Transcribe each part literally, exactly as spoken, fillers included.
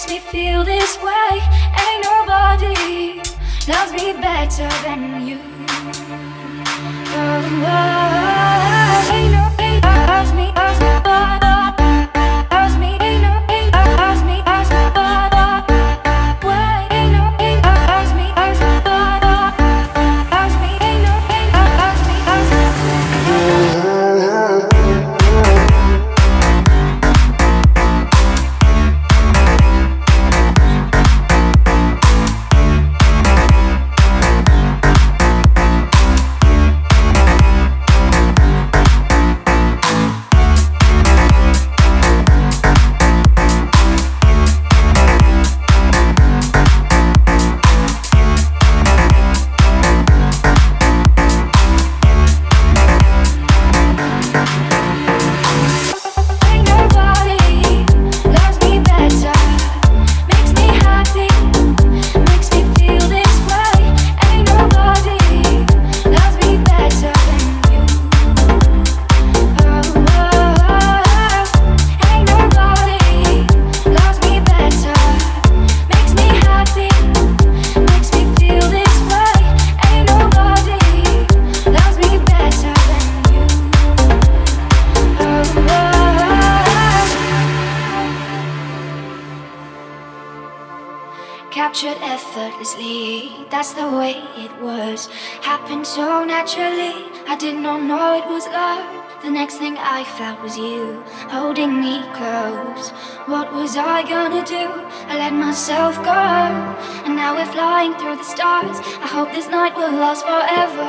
makes me feel this way. Ain't nobody loves me better than you. Oh, oh, ain't no ain't loves me, loves me, loves me, ain't no ain't loves me, loves me, way, ain't no ain't loves me, loves me, loves me, ain't no ain't loves me, loves me. Captured effortlessly, that's the way it was. Happened so naturally, I did not know it was love. The next thing I felt was you, holding me close. What was I gonna do? I let myself go, and now we're flying through the stars. I hope this night will last forever.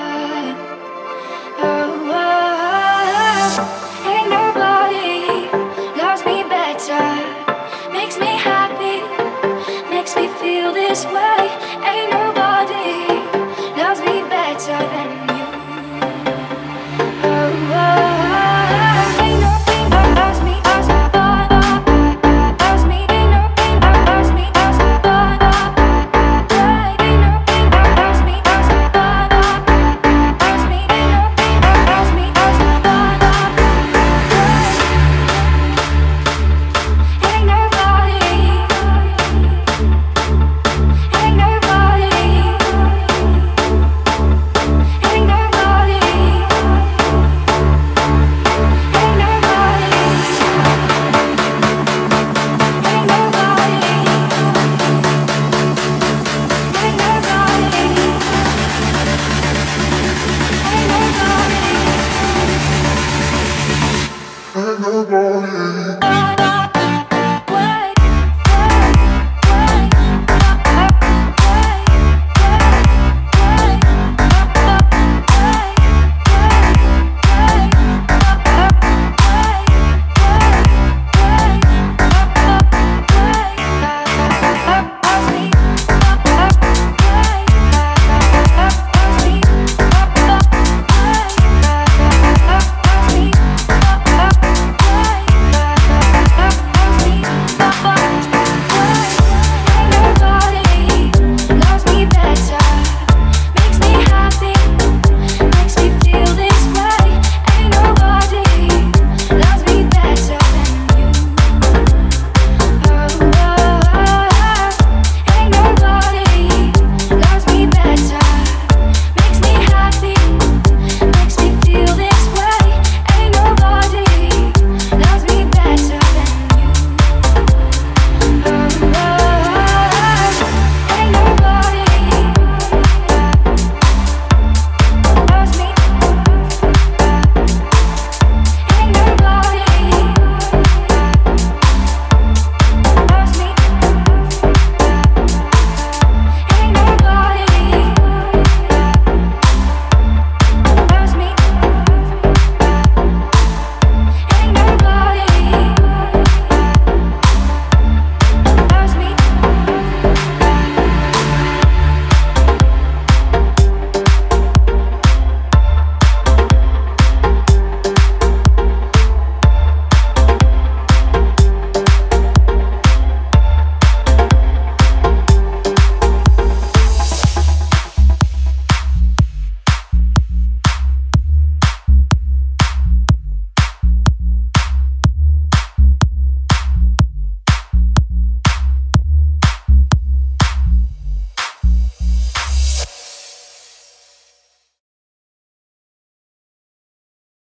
Oh, oh, oh. Ain't nobody loves me better, makes me happy, makes me feel this way. Ain't nobody loves me better than you. Oh, oh, oh. Ain't nobody loves me, loves me, loves me. Ain't nobody loves me, loves me, ain't nobody loves me, loves me, loves me. Ain't nobody loves me, loves me, ain't nobody. Ain't nobody, ain't nobody, ain't nobody, ain't nobody, ain't nobody, ain't nobody, ain't nobody.